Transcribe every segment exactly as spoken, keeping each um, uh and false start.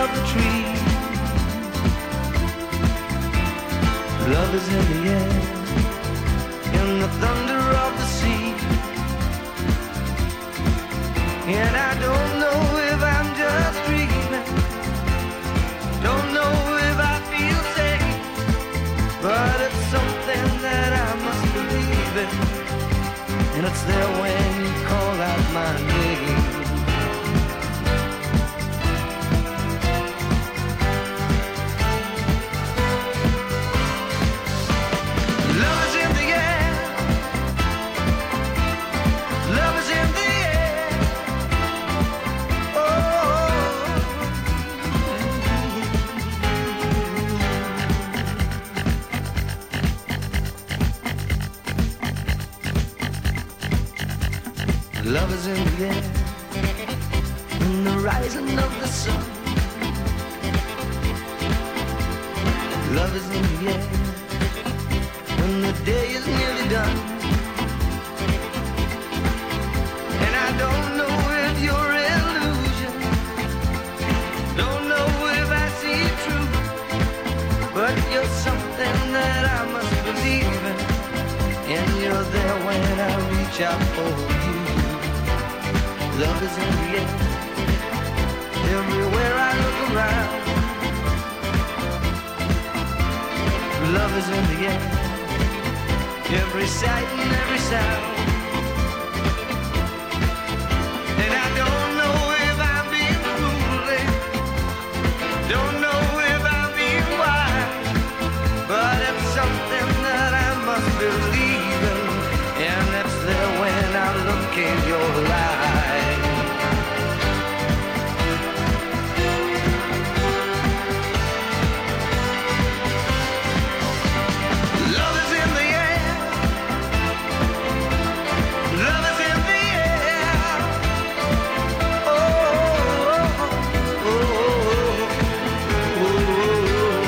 of the trees. Love is in the air, in the thunder of the sea. And I don't know if I'm just dreaming, don't know if I feel safe, but it's something that I must believe in, and it's there when you call out my name. Love is in the air, love is in the air, oh. Love is in the air, in the rising of the sun. Love is in the air, when the day is nearly done. And I don't know if you're illusion, don't know if I see truth, but you're something that I must believe in, and you're there when I reach out for you. Love is in the air, everywhere I look around. Love is in the air, every sight and every sound. And I don't know if I'm being foolish, don't know if I'm being wise, but it's something that I must believe in, and it's there when I look in your eyes. Love is in the air, love is in the air, oh, oh, oh, oh, oh.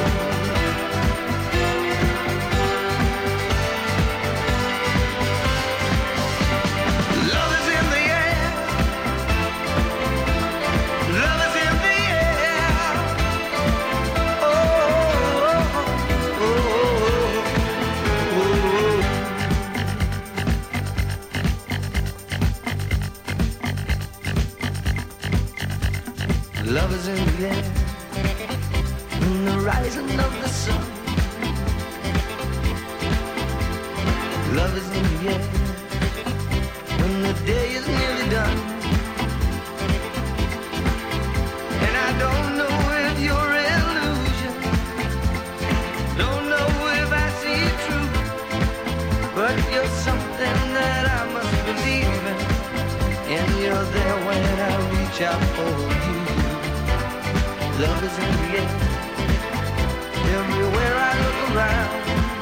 Love is in the air, love is in the air, oh, oh, oh, oh. Love is in the air, in the rising of the sun. Love is in the air, when the day is nearly done. And I don't know if you're illusion, don't know if I see truth, but you're something that I must believe in, and you're there when I reach out for you. Love is in the air, everywhere I look around.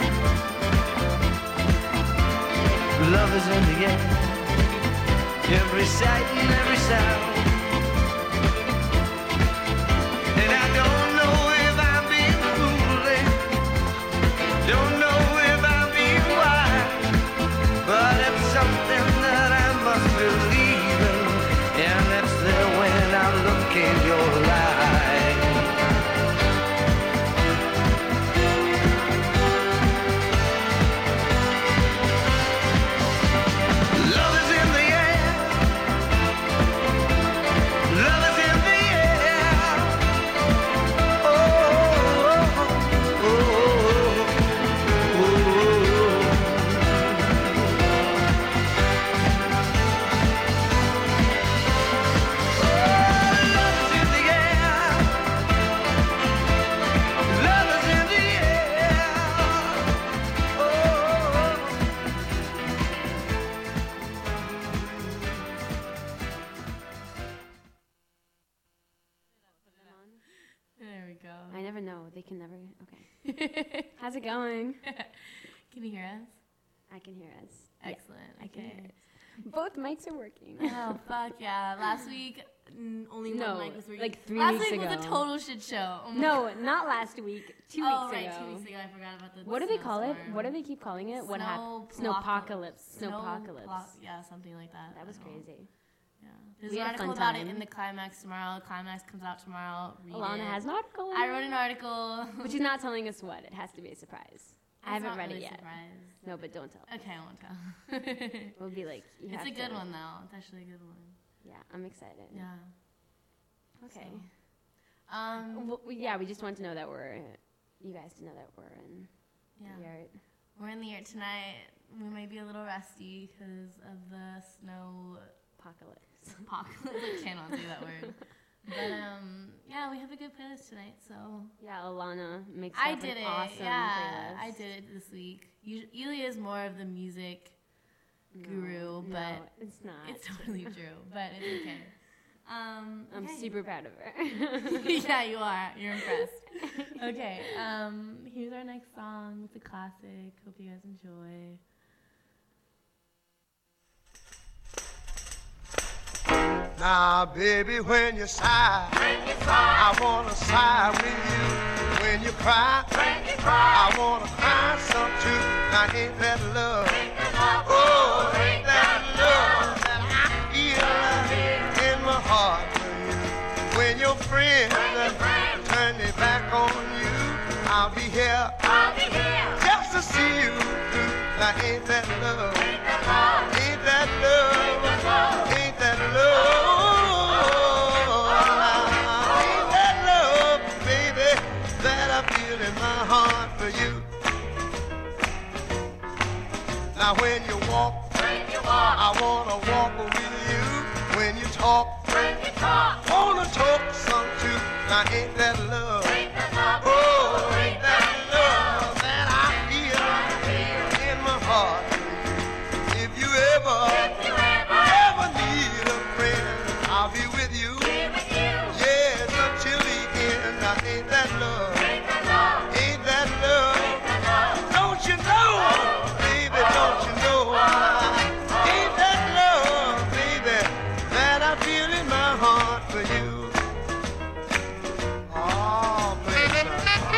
Love is in the air, every sight and every sound. And I don't know if I'm being foolish, don't know if I'm being wise, but it's something that I must believe in, and it's there when I look in your eyes. Love is in the air, love is in the air, oh, oh, oh, oh, oh. I never know. They can never. Okay. How's it going? Can you hear us? I can hear us. Excellent. Yeah, I can Okay. hear us. Both mics are working. Oh, fuck yeah. Last week, mm, only No, one mic was working. like three Last weeks week was ago. a total shit show. Oh my No, God. not last week. Two oh, weeks right, ago. two weeks ago. I forgot about the What do they call it? snowstorm. What do they keep calling it? What happened? Snowploc- Snowpocalypse. Snow Snowpocalypse. plo- yeah, something like that. That was I don't know. crazy. Yeah. There's We an had a article fun about it time. in the Climax tomorrow. The Climax comes out tomorrow. Read Alana it. has an article. I wrote an article. But she's not telling us what. It has to be a surprise. I haven't not read really it yet. Surprised. No, but don't tell. Okay, I won't tell. We'll be like, you It's have a good to- one though. It's actually a good one. Yeah, I'm excited. Yeah. Okay. So, um. Well, we- yeah, we just want to know that we're, you guys to know that we're in Yeah. the art. We're in the yurt tonight. We might be a little rusty because of the snow Apocalypse. apocalypse. I cannot say that word. But um, yeah, we have a good playlist tonight. So Yeah, Alana makes I up did an it. awesome yeah, playlist. I did it this week. Us- Elia is more of the music No, guru, but no, it's not. it's totally true. But it's okay. Um, I'm okay. super proud of her. Yeah, you are. You're impressed. Okay. Um, here's our next song. It's a classic. Hope you guys enjoy. Now, baby, when you sigh, when you cry, I wanna sigh with you. When you cry, when you cry, I wanna cry some too. Now, ain't that love? Oh, ain't that love that I feel in my heart for you? When your friends turn their back on you, I'll be here, I'll be here just to see you through. Now, ain't that love? Ain't that love? Ain't that love? Now when you walk, when you walk, I wanna walk with you. When you talk, when you talk, wanna talk some too. Now ain't that love? Ain't that love? Oh, ain't that love that I feel in my heart? If you ever, if you ever, ever need a friend, I'll be with you. Be with you. Yes, until the end. Now ain't that love? Ain't that love? Ain't that love? Ain't that love? Don't you know? Don't you know, ain't that love, baby, that I feel in my heart for you? Oh, baby.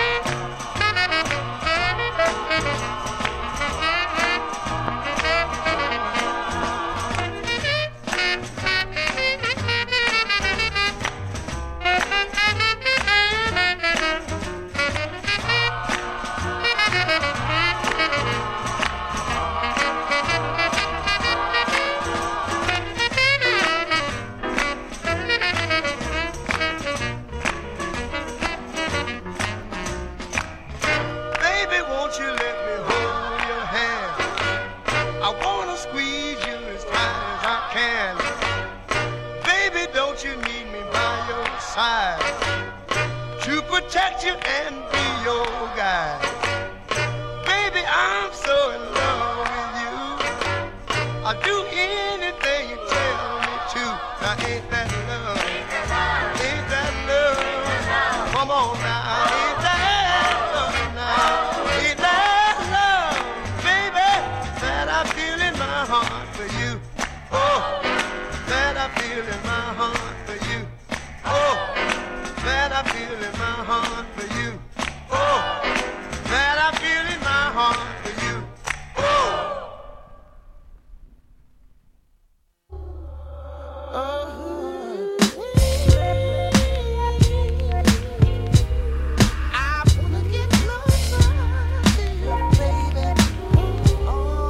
To protect you and be your guide. Baby, I'm so in love with you. I'll do anything you tell me to. Now ain't that love? Ain't that love? Come on now. Ain't that love now? Ain't that love, baby, that I feel in my heart for you? Oh, that I feel in my heart for you. Oh, that I feel in my heart for you. Oh, that I feel in my heart for you. Oh. Oh. I wanna get closer to you, baby. Oh.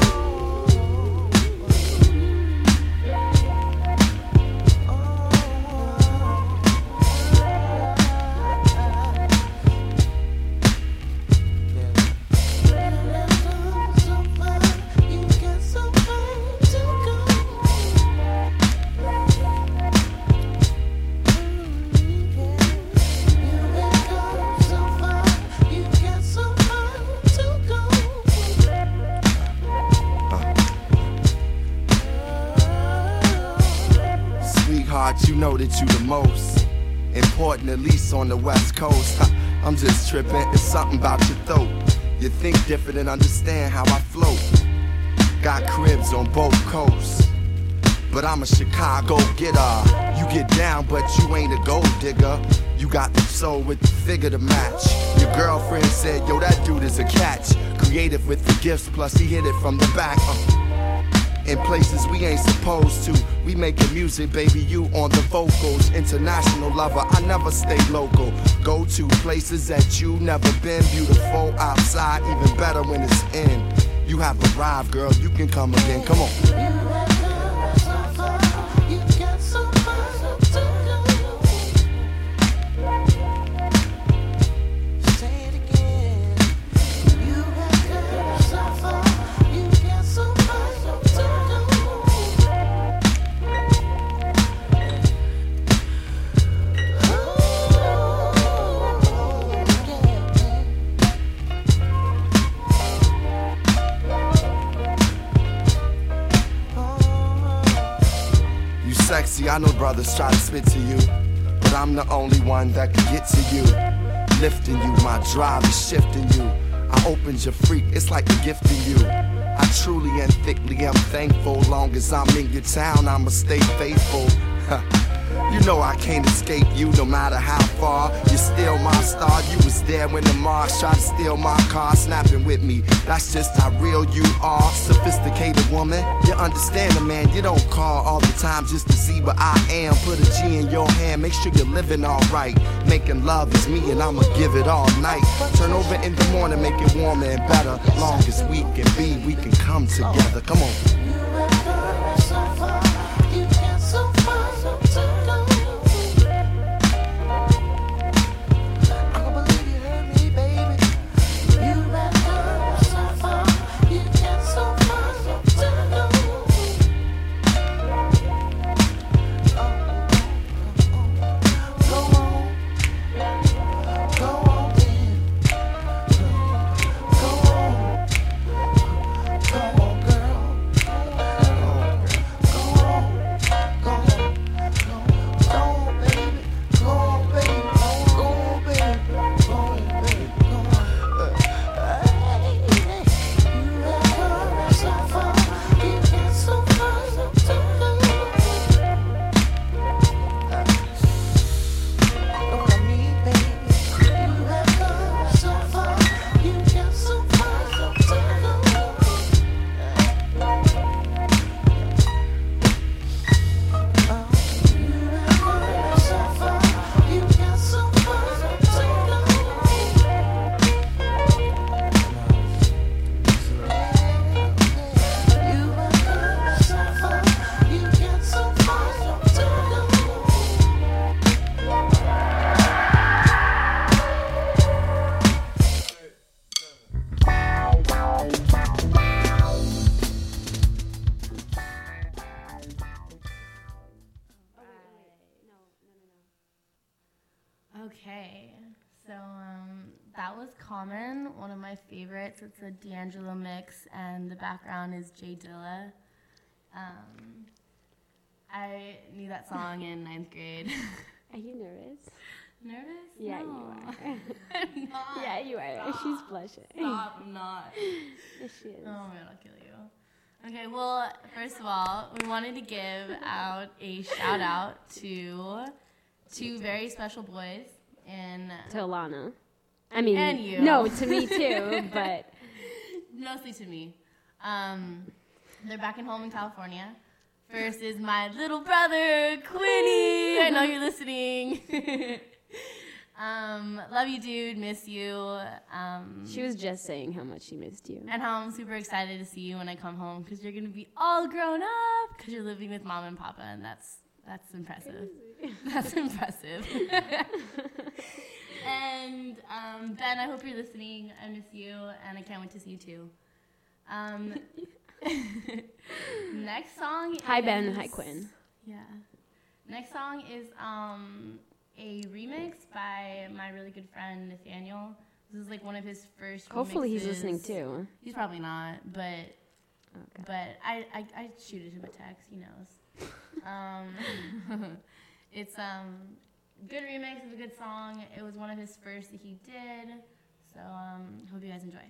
Sweetheart, you know that you the most important, at least on the West Coast. I'm just tripping, it's something about your throat. You think different and understand how I float. Got cribs on both coasts, but I'm a Chicago getter. You get down, but you ain't a gold digger. You got the soul with the figure to match. Your girlfriend said, yo, that dude is a catch. Creative with the gifts, plus he hit it from the back. Uh. in places we ain't supposed to. We making music, baby, you on the vocals. International lover, I never stay local. Go to places that you never been. Beautiful outside, even better when it's in. You have arrived, girl, you can come again, come on. Sexy, I know brothers try to spit to you, but I'm the only one that can get to you. Lifting you, my drive is shifting you. I opened your freak, it's like a gift in you. I truly and thickly am thankful. Long as I'm in your town, I'ma stay faithful. You know I can't escape you no matter how far. You're still my star. You was there when the Mars tried to steal my car. Snapping with me, that's just how real you are. Sophisticated woman, you understand the man. You don't call all the time just to see what I am. Put a G in your hand, make sure you're living alright. Making love is me and I'ma give it all night. Turn over in the morning, make it warmer and better. Long as we can be, we can come together. Come on. Okay, so um, that was Common, one of my favorites. It's a D'Angelo mix, and the background is Jay Dilla. Um, I knew that song in ninth grade. Are you nervous? Nervous? Yeah, no. you are. I'm not. Yeah, you are. Stop. She's blushing. Stop, I'm not. Yes, she is. Oh man, I'll kill you. Okay, well, first of all, we wanted to give out a shout out to two very special boys in To Alana. I mean, and you. No, to me too, but mostly to me. Um, they're back at home in California. First is my little brother, Quinny. I know you're listening. um, love you, dude. Miss you. Um, she was just saying how much she missed you. and how I'm super excited to see you when I come home because you're going to be all grown up because you're living with mom and papa, and that's that's impressive. That's impressive. And um, Ben, I hope you're listening. I miss you, and I can't wait to see you too. Um, next song Hi, is, Ben. Hi, Quinn. Yeah. Next song is um, a remix by my really good friend, Nathaniel. This is like one of his first Hopefully remixes. he's listening too. He's probably not, but Okay. but I, I, I shooted him a text. He knows. um, it's um good remix of a good song. It was one of his first that he did. So um, hope you guys enjoy.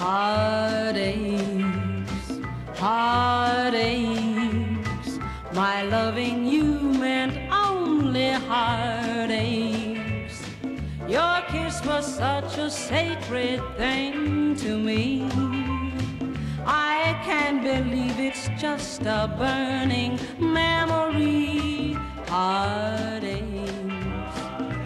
Heartaches, heartaches, my loving you meant only heartaches. Your kiss was such a sacred thing to me. I can't believe it's just a burning memory. Heartaches,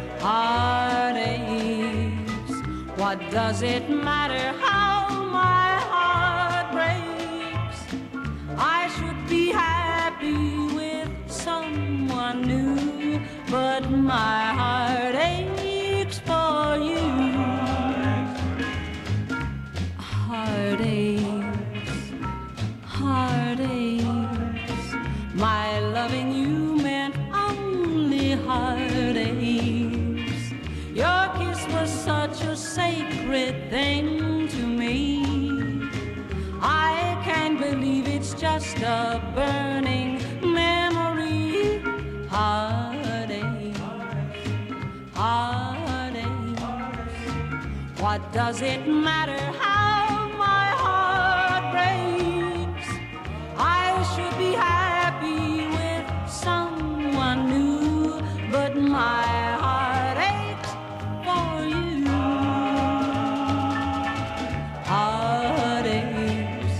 heartaches, what does it matter how my heart breaks? I should be happy with someone new, but my heart aches for you. Heartaches, heartaches, my loving you meant only heartaches. Your kiss was such a sacred thing to me. I can't believe it's just a burning memory. Heartaches, heartaches, what does it matter how my heart breaks? I should be happy with someone new, but my heart aches for you. Heartaches,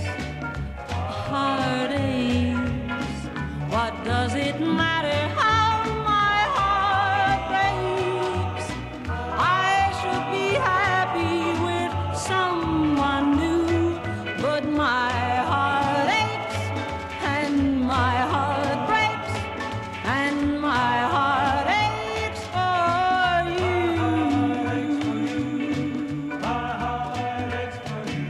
heartaches, what does it matter how my heart breaks? I should be happy with someone new, but my heart aches and my heart breaks and my heart aches for you. My heart aches for you.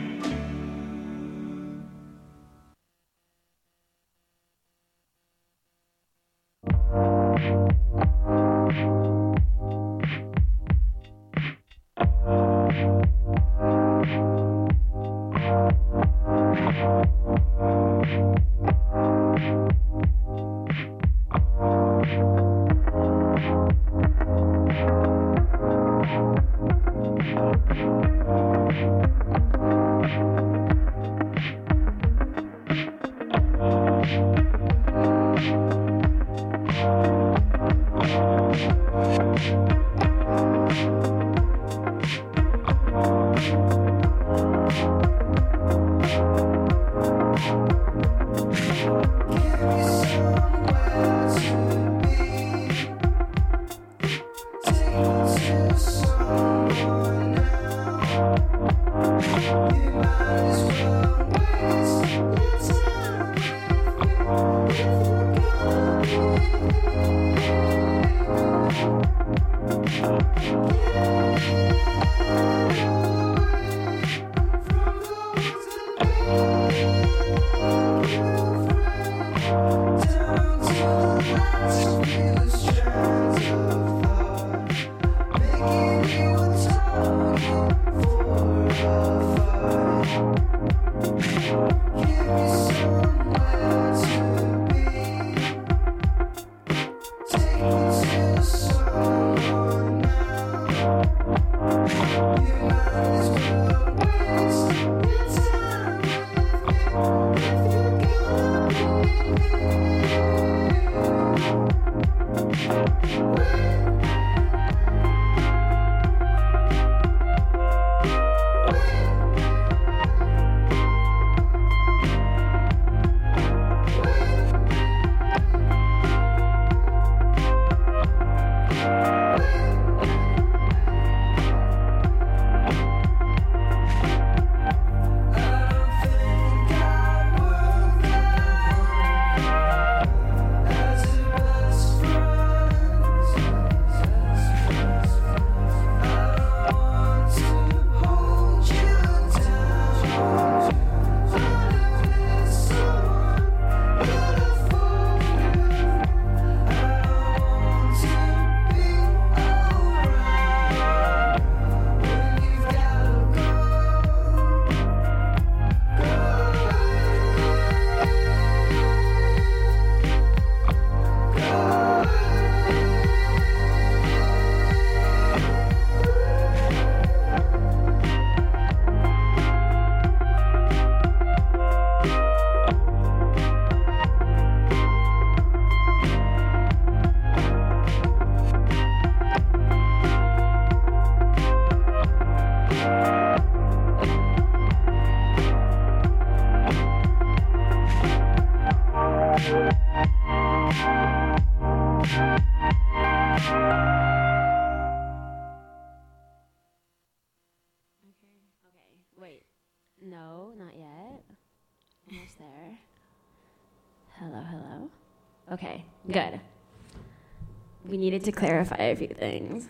Wait. No, not yet. Almost there. Hello, hello. Okay, good. We needed to clarify a few things.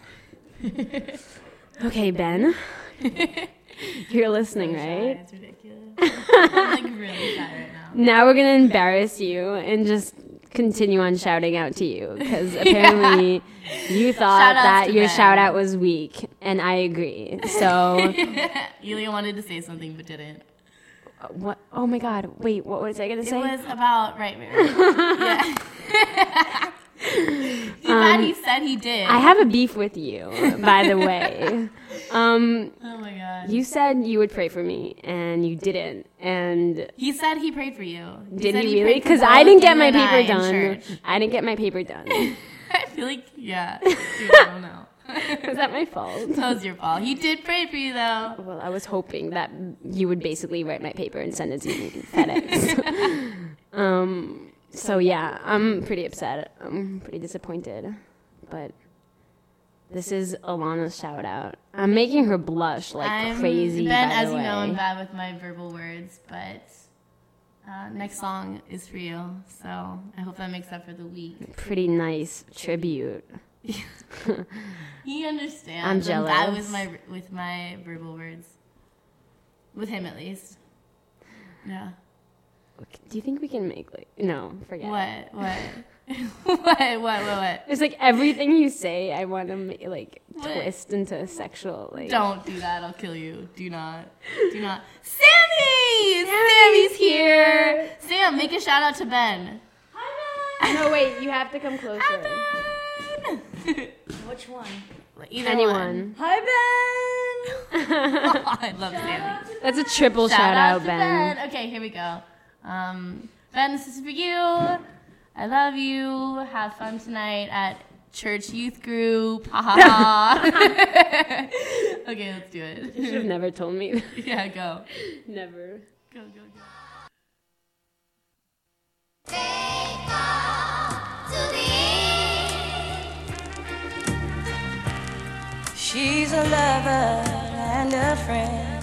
Okay, Ben. You're listening, right? It's ridiculous. I'm like really shy right now. Now we're going to embarrass you and just continue on shouting out to you because apparently yeah. you thought that your Ben. Shout out was weak, and I agree. So Elia wanted to say something but didn't. What? Oh my God! Wait, what was I gonna say? It was about right, Mary. Yeah. Too bad he said he did. I have a beef with you, by the way. Um, oh my God! You said you would pray for me, and you didn't. And he said he prayed for you. He did he, he really? Because I didn't get my paper done. I didn't get my paper done. I feel like yeah. Dude, I don't know. Was that my fault? That was your fault. He did pray for you, though. Well, I was hoping that you would basically write my paper and send it to me FedEx. um, so, yeah, I'm pretty upset. I'm pretty disappointed. But this is Alana's shout-out. I'm making her blush like I'm, crazy, Ben, by as the you way. know, I'm bad with my verbal words, but uh, next song is for you. So I hope that makes up for the week. Pretty nice tribute. He understands. I'm jealous. I'm bad with my with my verbal words. With him, at least. Yeah. Do you think we can make like no? Forget. What? What? what? What? What? What? It's like everything you say, I want to make, like what? twist into a sexual. Like. Don't do that. I'll kill you. Do not. Do not. Sammy! Sammy's here. Sam, make a shout out to Ben. Hi, Ben. No, wait. You have to come closer. Hi, Ben. Which one? Either Anyone. One. Hi, Ben. Oh, I love Sammy. That's a triple shout, shout out, out to Ben. Ben. Okay, here we go. Um, Ben, this is for you. I love you. Have fun tonight at church youth group. Ha ha ha. Okay, let's do it. You should have never told me. Yeah, go. Never. Go, go, go. She's a lover and a friend.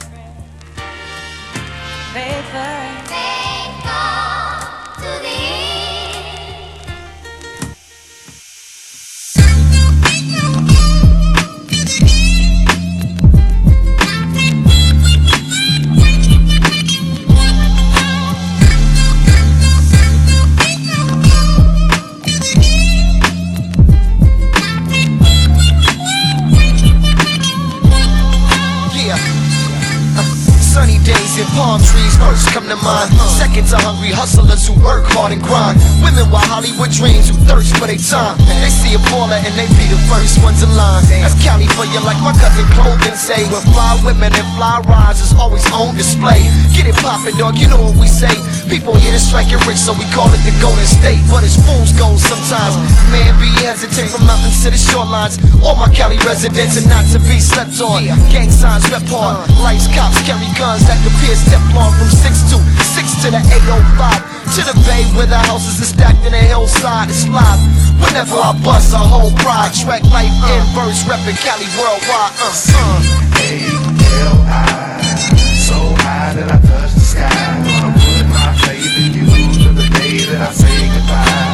Faithful, faithful to the end. Sunny days and palm trees first come to mind. Second to hungry hustlers who work hard and grind. Women with Hollywood dreams who thirst for their time. They see a baller and they be the first ones in line. That's Cali for you, like my cousin Clothing say. With fly women and fly rides is always on display. Get it poppin', dog, you know what we say. People here to strike it rich, so we call it the Golden State. But it's fool's gold sometimes. Man be hesitant from mountains to the shorelines. All my Cali residents are not to be slept on. Gang signs rep hard. Lights, cops carry guns that could pierce Teflon from six to six to the eight oh five. To the bay where the houses are stacked in a hillside. It's live. Whenever I bust a whole pride. Track life in verse, reppin' Cali worldwide. Uh, uh. A L I, so high that I touch the sky. Gonna put my faith in you till the day that I say goodbye.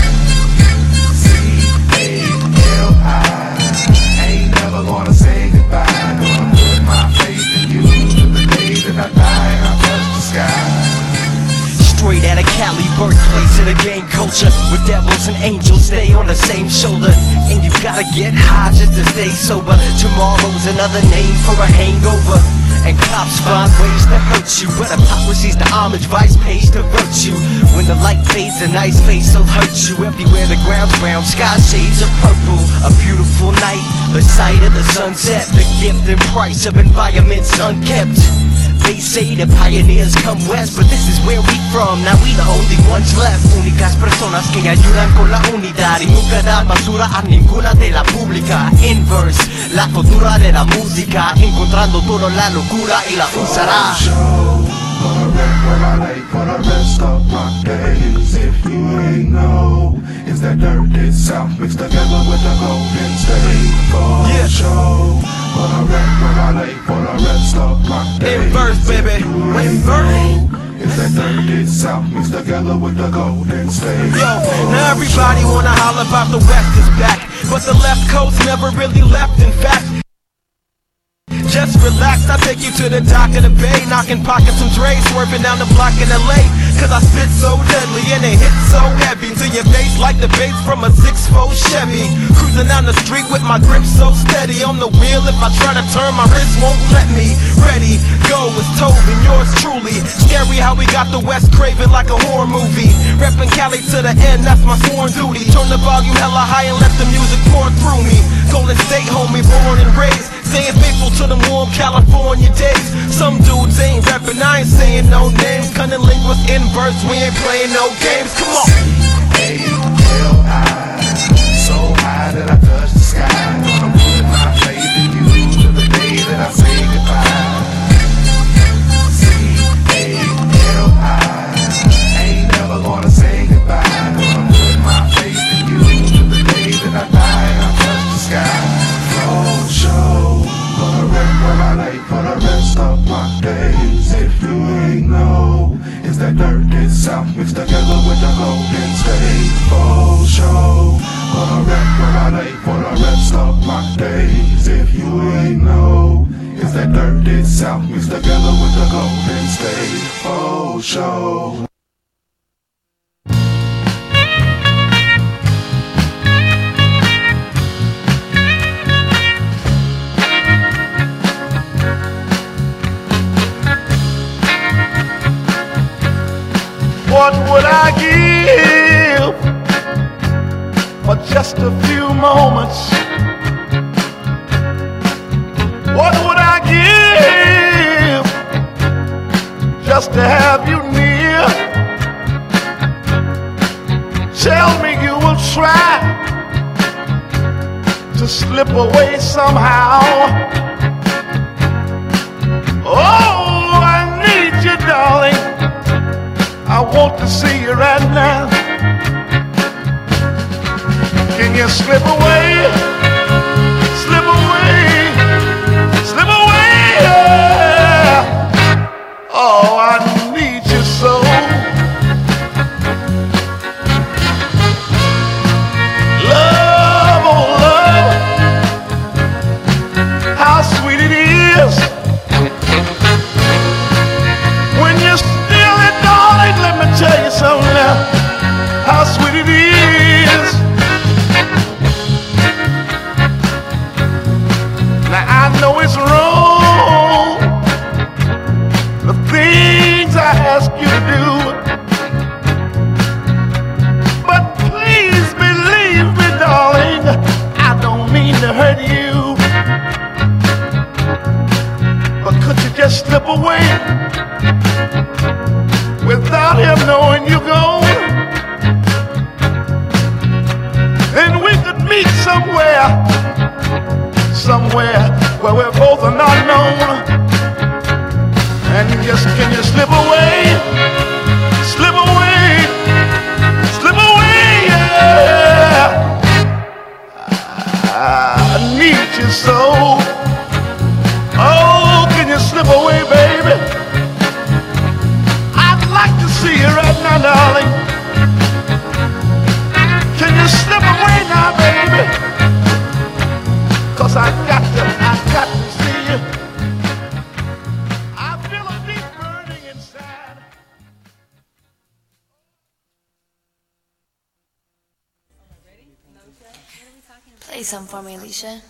C A L I, ain't never gonna say goodbye. Gonna put my faith in you till the day that I die and I touch the sky. Straight out of Cali, birthplace of the gang culture, where devils and angels stay on the same shoulder. And you gotta get high just to stay sober. Tomorrow's another name for a hangover. And cops find ways to hurt you, but hypocrisy's the homage vice pays to virtue. When the light fades, a nice face will hurt you. Everywhere the ground's brown, sky shades of purple. A beautiful night, the sight of the sunset, the gift and price of environments unkept. They say the pioneers come west, but this is where we from, now we the only ones left. Únicas personas que ayudan con la unidad y nunca dan basura a ninguna de la pública. Inverse, la cultura de la música, encontrando toda la locura y la usará. wreck where I lay for the rest of my days. If you ain't know, it's that dirty South mixed together with the Golden State for Yeah. show. Gonna wreck where I lay for the rest of my days. In verse, baby. If you In ain't verse. know, it's that dirty South mixed together with the Golden State. Yo, now everybody wanna holler about the West is back, but the left coast never really left, in fact. Just relax, I take you to the dock of the bay, knocking pockets some Dre, swerving down the block in L A. Cause I spit so deadly and it hit so heavy to your face like the bass from a six four Chevy. Cruising down the street with my grip so steady on the wheel, if I try to turn my wrist won't let me. Ready, go, it's Tobin, yours truly. Scary how we got the West craving like a horror movie. Reppin' Cali to the end, that's my sworn duty. Turn the volume hella high and let the music pour through me. Golden State homie, born and raised, staying faithful to the warm California days. Some dudes ain't reppin', I ain't saying no names. Cunning linguist in verse, we ain't playing no games. Come on. C A L I, so high that I touch the sky. Gonna put my faith in you till the day that I say goodbye. C A L I, ain't never gonna say goodbye. Gonna put my faith in you till the day that I die and I touch the sky. Oh, show, gonna wreck where I lay for the rest of my days. If you ain't know, it's that dirty South mixed together with the Golden State for show. Gonna wreck where I lay for the rest of my days. If you ain't know, it's that dirty South mixed together with the Golden State for show. What would I give for just a few moments? What would I give just to have you near? Tell me you will try to slip away somehow. Oh, I need you, darling. I want to see you right now. Can you slip away? Slip away. Slip away. Yeah. Oh, I need you so. Love, oh love. How sweet it is when you're still in. Let me tell you something now, how sweet it is. Now I know it's wrong, the things I ask you to do, but please believe me, darling, I don't mean to hurt you. But could you just slip away without him knowing you're gone? And we could meet somewhere, somewhere where we're both are not known. And just can you slip away, slip away, slip away, yeah. I need you so. Oh, can you slip away, baby? See you right now, darling. Can you slip away now, baby? Cause I got to, I got to see you. I feel a deep burning inside. Play something for me, Alicia.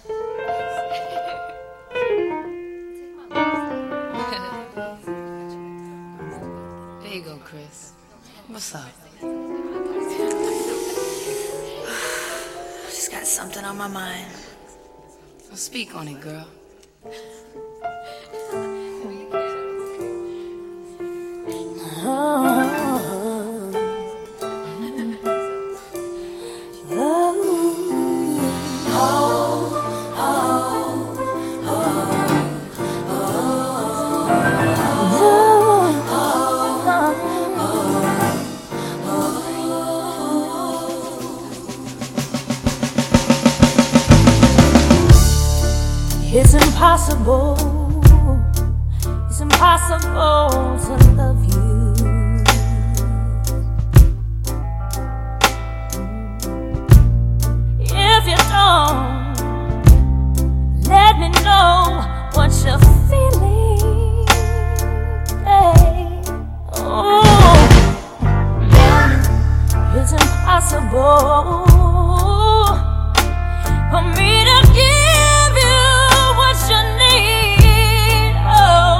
There you go, Chris. What's up? Just got something on my mind. Well, speak on it, girl. Oh, impossible. It's impossible to love you. If you don't, let me know what you're feeling. Hey. Oh, it's impossible for me to give you what you need. Oh,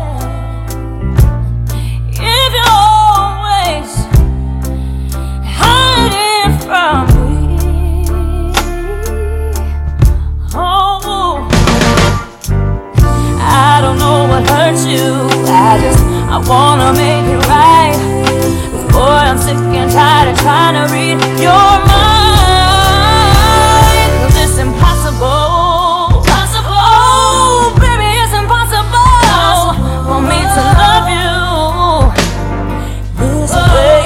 yeah. If you're always hiding from me. Oh, I don't know what hurt you. I just, I wanna make it right. But boy, I'm sick and tired of trying to read your mind. 'Cause it's impossible, impossible, baby, it's impossible for me to love you this way.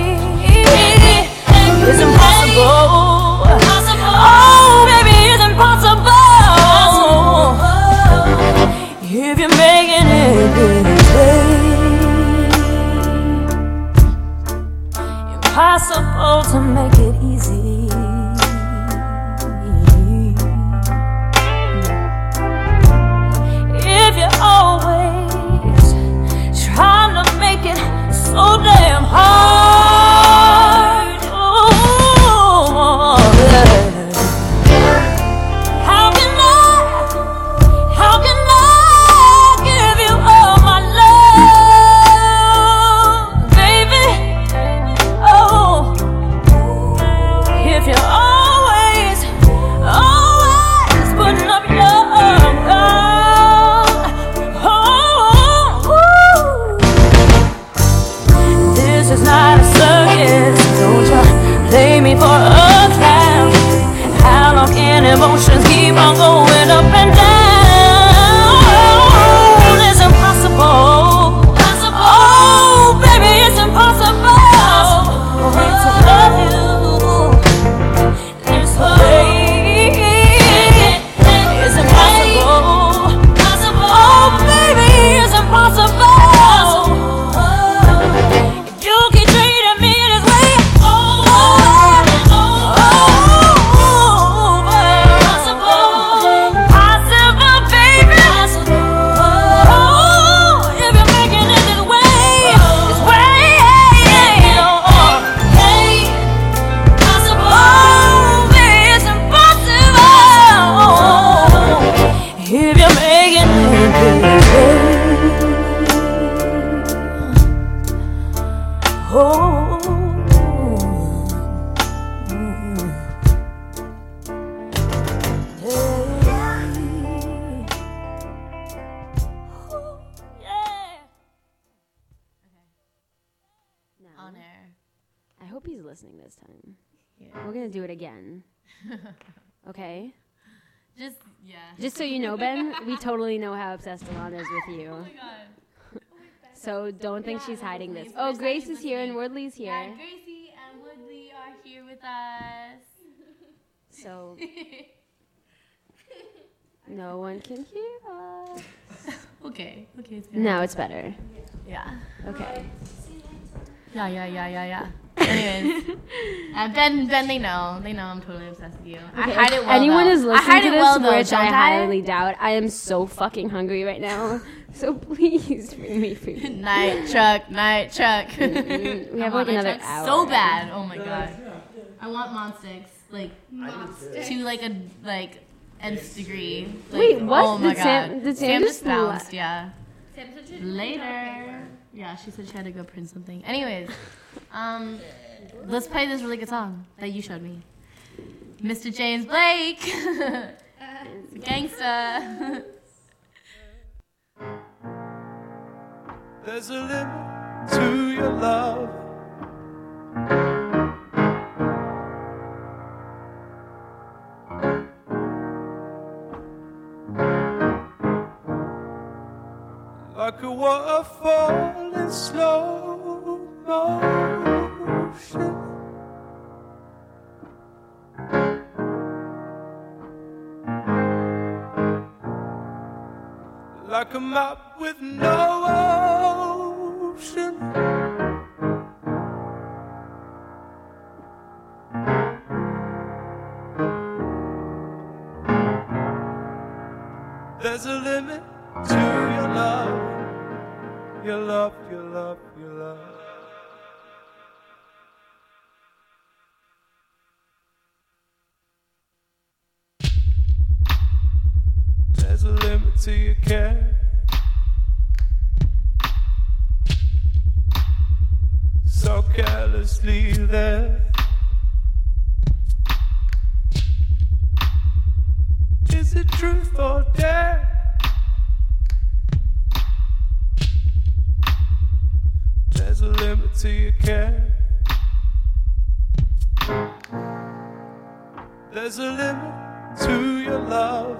It's impossible. Oh, baby, it's impossible if you're making it this way. Impossible to make it easy. If you're always trying to make it so damn hard. Oh, yeah. How can I, how can I give you all my love, baby? Oh, if you're always, always putting up your guard. Oh, this is not a circus. Don't you play me for a clown. How long can emotions keep on going up and down? It's impossible. Oh, baby, it's impossible for me to love you this way. It's impossible. Oh, baby, it's impossible. You keep treating me this way. Oh, oh, oh, impossible, baby. Oh, if you're making it this way, this way, oh, hey, oh, baby, it's impossible if you're making it this way. Oh, On air. I hope he's listening this time. Yeah. We're gonna do it again. Okay? Just, yeah. Just so you know, Ben, we totally know how obsessed Alana is with you. Oh my god. So don't think she's hiding this. Please, Oh, first Grace time is here and listening. Woodley's here. Yeah, Gracie and Woodley are here with us. So no one can hear us. Okay, okay, it's good. Now it's better. Yeah. Okay. Yeah, yeah, yeah, yeah, yeah. Anyways, uh, Ben, Ben, they know, they know I'm totally obsessed with you. I Okay, hide if it well. anyone though. is I listening hide to it this, well, though, which I don't highly doubt, I am so fucking hungry right now. So please bring me food. Night truck, night truck. Mm, we have I like want another night truck hour. So bad. Oh my god. I want Monstix, like to like a like nth degree. Like, Wait, what? Oh my Did Sam- god. did Sam Sam just just bounced? la- Yeah. Later. Yeah, she said she had to go print something. Anyways, um, let's play this really good song that you showed me. Mister James Blake. Gangsta. There's a limit to your love. Like a waterfall in slow motion. like a map with no ocean. There's a limit to your love, your love, your love, your love. There's a limit to your care. So carelessly there. Is it truth or dare? There's a limit to your care. There's a limit to your love.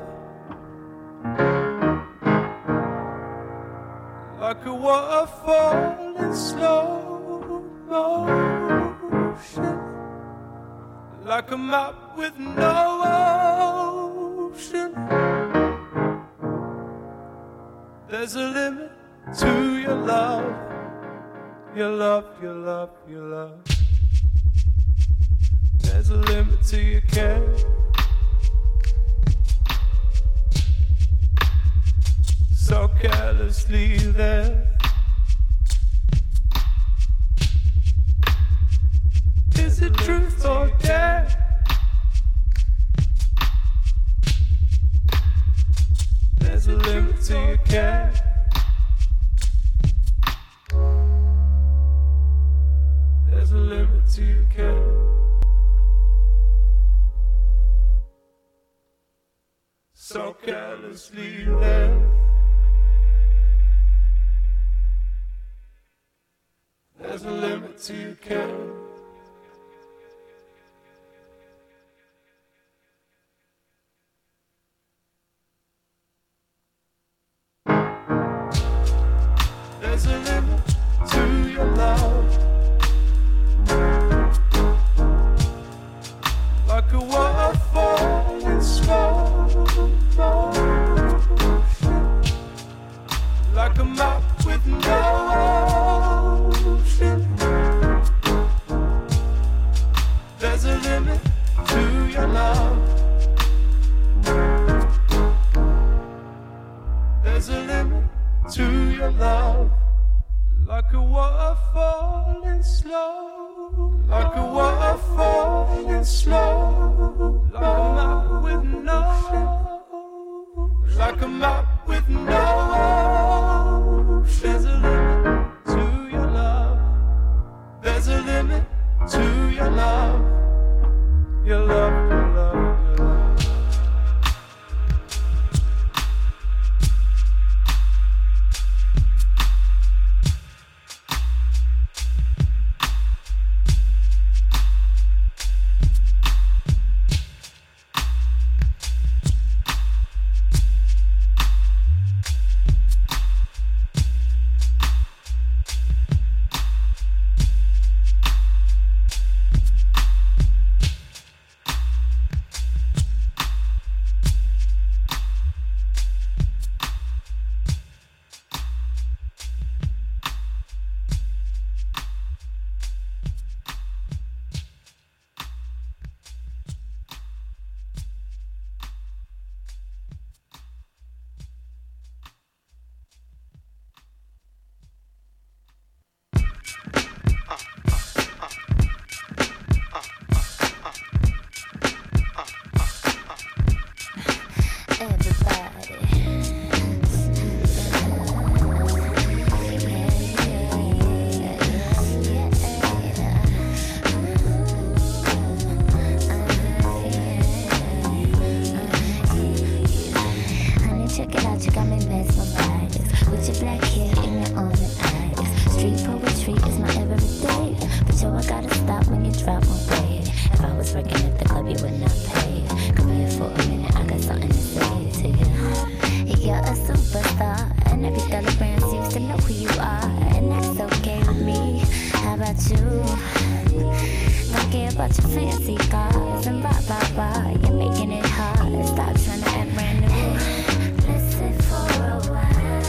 Like a waterfall in slow motion. Like a map with no ocean. There's a limit to your love. Your love, your love, your love. There's a limit to your care. So carelessly there. Is it truth or dare? There's a limit to your care. There's a limit to your care. So carelessly there. There's a limit to your care. There's a limit to your love. Like a waterfall in slow motion. Like a map with no ocean. There's a limit to your love. There's a limit to your love. Like a waterfall in slow. Like a waterfall in slow. Like a map with no. Like a map with no. There's a limit to your love. There's a limit to your love. Your love, your love, your love. You're making it hard. Stop trying to act brand new. Listen for a while.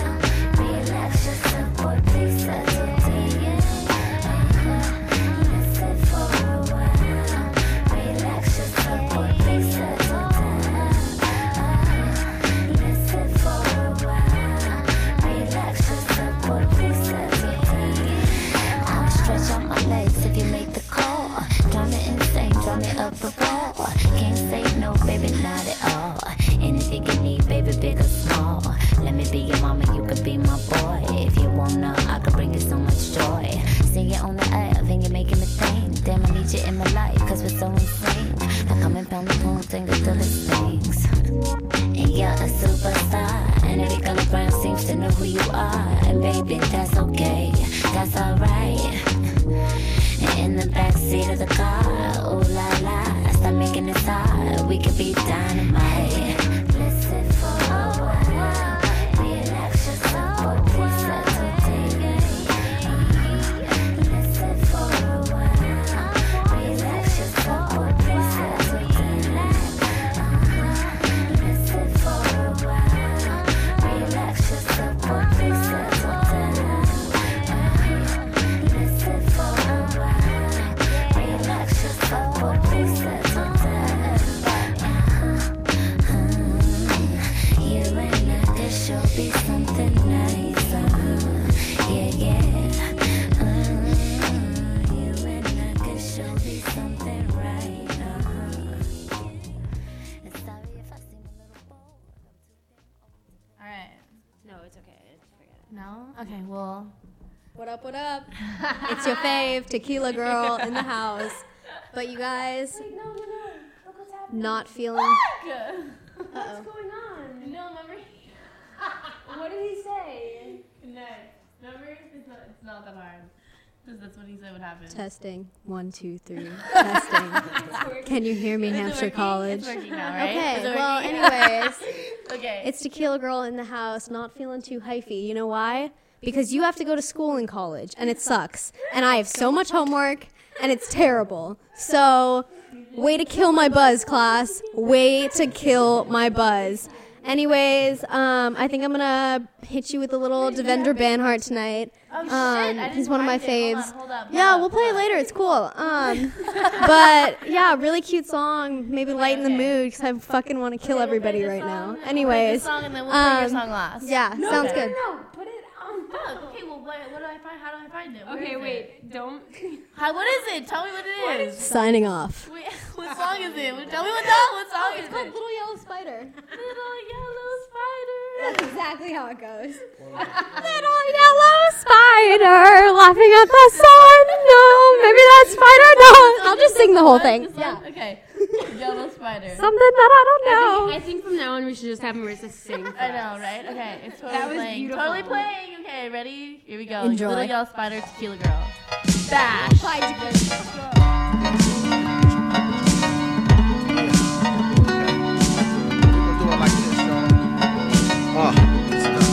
up before. Can't say no, baby, not at all. Anything you need, baby, big or small. Let me be your mama, you could be my boy. If you wanna, I could bring you so much joy. Sing it on the air, and you're making me think. Damn, I need you in my life, cause we're so insane. I come and pound the boom thing until it stings. And you're a superstar, and every color brown seems to know who you are. And baby, that's okay, that's alright. And in the backseat of the car, ooh la la, stop making it hard, we could be dynamite. Listen for a while, relax yourself, please settle down. Listen for a while, relax yourself, please settle down. Listen for a while, relax yourself, please settle down. Listen for a while, relax yourself, please settle down. You and I, this should be something nice. Uh, yeah, yeah. Uh, you and I, this should be something right. Uh, yeah. Sorry if I seem a little bold. All right. No, it's okay. Forget it. No? Okay, well. What up, what up? It's your fave, Tequila Girl in the house. But you guys, Wait, no, no, no. Look what's happening. not feeling... What's Uh-oh. going on? No, remember? What did he say? No. Remember? It's not, it's not that hard. Because that's what he said would happen. Testing. One, two, three. Testing. Can you hear me, Is it Hampshire working? College? It's working now, right? Okay, Is it well, working? anyways. Okay. It's Tequila Girl in the house, not feeling too hyphy. You know why? Because you have to go to school in college, and it sucks. And I have so much homework, and it's terrible. So, way to kill my buzz, class. Way to kill my buzz. Anyways, um, I think I'm gonna hit you with a little Devendra Banhart tonight. Oh, shit. Um, I didn't he's one of my find it. Hold faves. on, hold up, hold yeah, up, we'll play it hold up. later. It's cool. Um, but yeah, really cute song. Maybe lighten the mood because I fucking want to kill everybody right now. We'll play Anyways, this song and then we'll play your um, song last. yeah, No, sounds no, good. No, no, put it on. Oh, okay, well, what, what do I find? How do I find it? Where Okay, is it? wait. Don't. How, what is it? Tell me what it is. Signing off. Wait, what song is it? Tell me what, no, what song is It's called it? Little Yellow Spider. Little Yellow Spider. That's exactly how it goes. Little yellow spider laughing at the sun. No, maybe that spider knows. I'll just sing the whole thing. Yeah. Okay. Yellow Spider. Something that I don't I know. think, I think from now on we should just have Marissa sing. for I us. know, right? Okay, it's totally That was playing. beautiful. Totally playing. Okay, ready? Here we go. Enjoy. Little Yellow Spider, Tequila Girl. Bash. Bye, Tequila. We're gonna do it like this, y'all. Uh, listen up.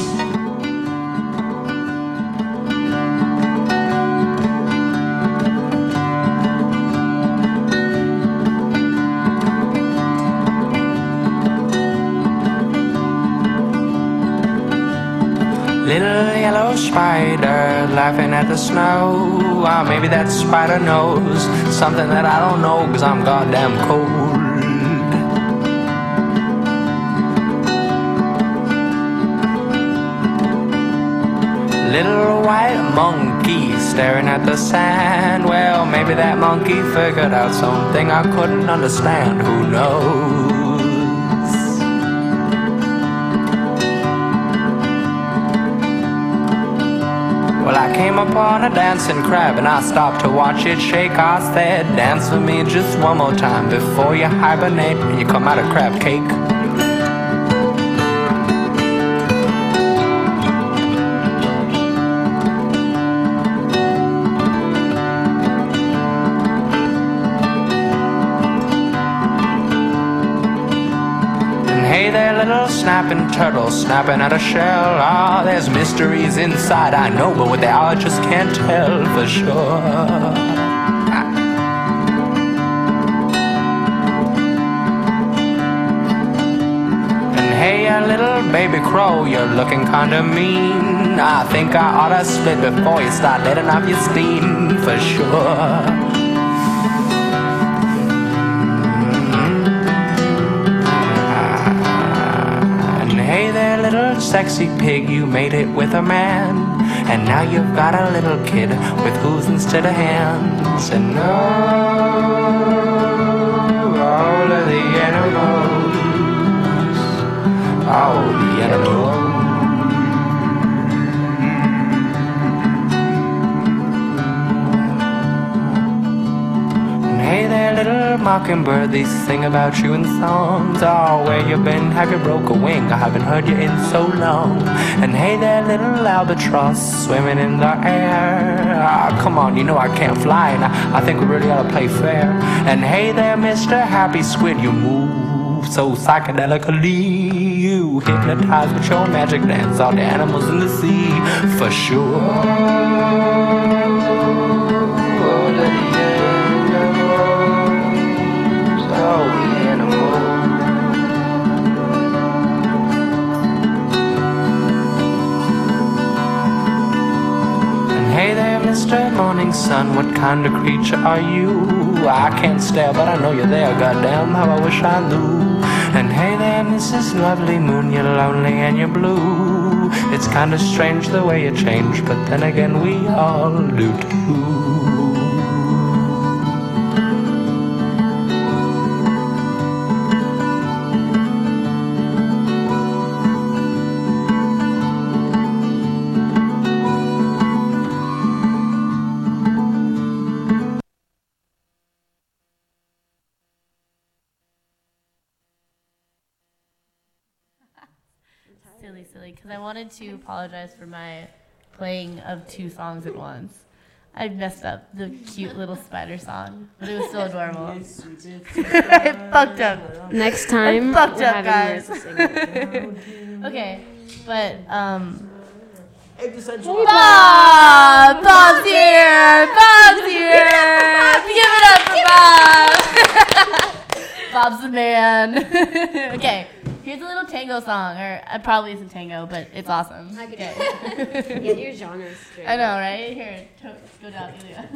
Little yellow spider laughing at the snow. Ah, maybe that spider knows something that I don't know, cause I'm goddamn cold. Little white monkey staring at the sand. Well, maybe that monkey figured out something I couldn't understand. Who knows? Well, I came upon a dancing crab and I stopped to watch it shake. I said, dance with me just one more time before you hibernate and you come out of crab cake. And hey there, little snapping turtle snapping at a shell. Ah, there's mysteries inside, I know, but what they are I just can't tell for sure. Hey, a little baby crow, you're looking kinda mean. I think I oughta split before you start letting off your steam, for sure. And hey there, little sexy pig, you made it with a man. And now you've got a little kid with hooves instead of hands. And no, little mockingbird, they sing about you in songs. Oh, where you been? Have you broke a wing? I haven't heard you in so long. And hey there, little albatross, swimming in the air. Ah, come on, you know I can't fly, and I, I think we really ought to play fair. And hey there, Mister Happy Squid, you move so psychedelically. You hypnotize with your magic dance all the animals in the sea, for sure. Hey there, Mister Morning Sun, what kind of creature are you? I can't stare, but I know you're there, goddamn, how I wish I knew. And hey there, Missus Lovely Moon, you're lonely and you're blue. It's kinda strange the way you change, but then again we all do too. Silly, silly, because I wanted to apologize for my playing of two songs at once. I messed up the cute little spider song, but it was still adorable. I fucked up. Next time, I fucked we're up, having guys. Marissa Okay, but um. Bob! Bob's here! Bob's here! Give it up for Bob! Bob's the man. Okay. Here's a little tango song, or it probably isn't tango, but it's awesome. Okay. Get your genres straight. I know, right? Here, to- go down, Ilya.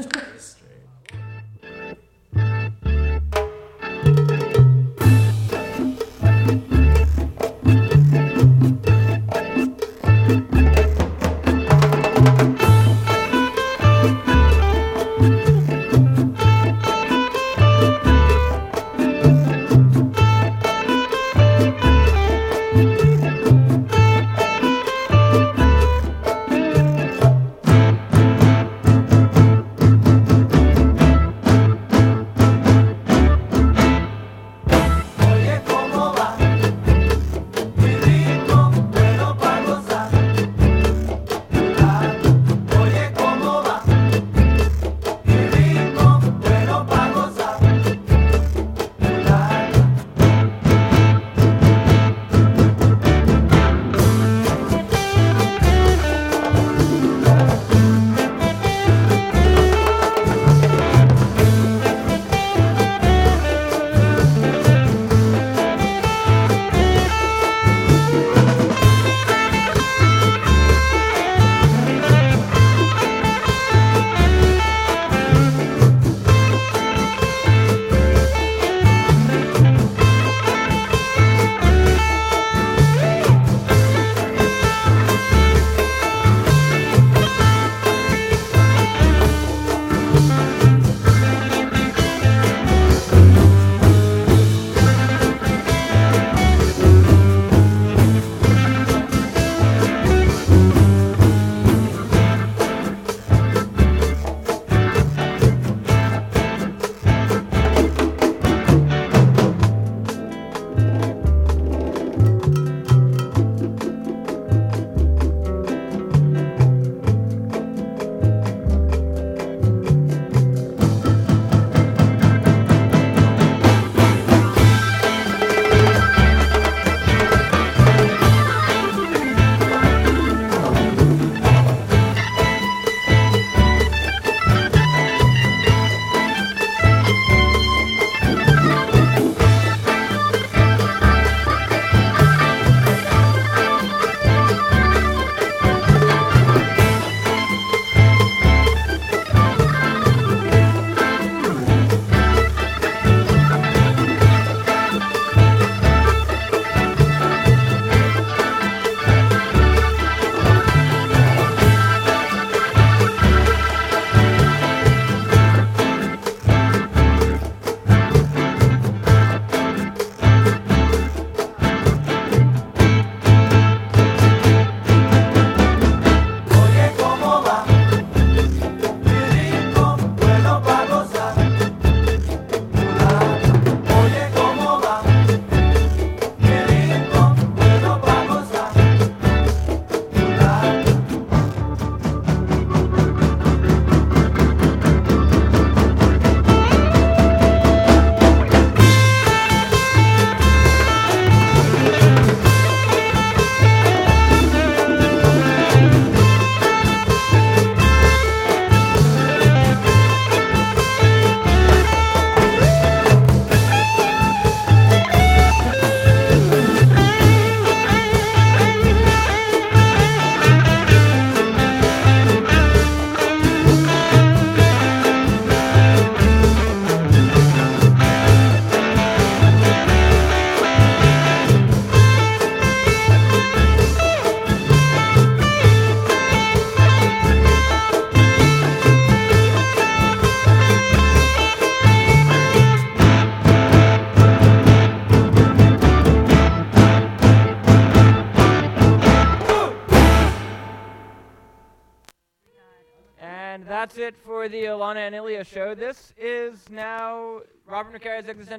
that's it for the Alana and Ilya show. This is now Robert McCarry's Existential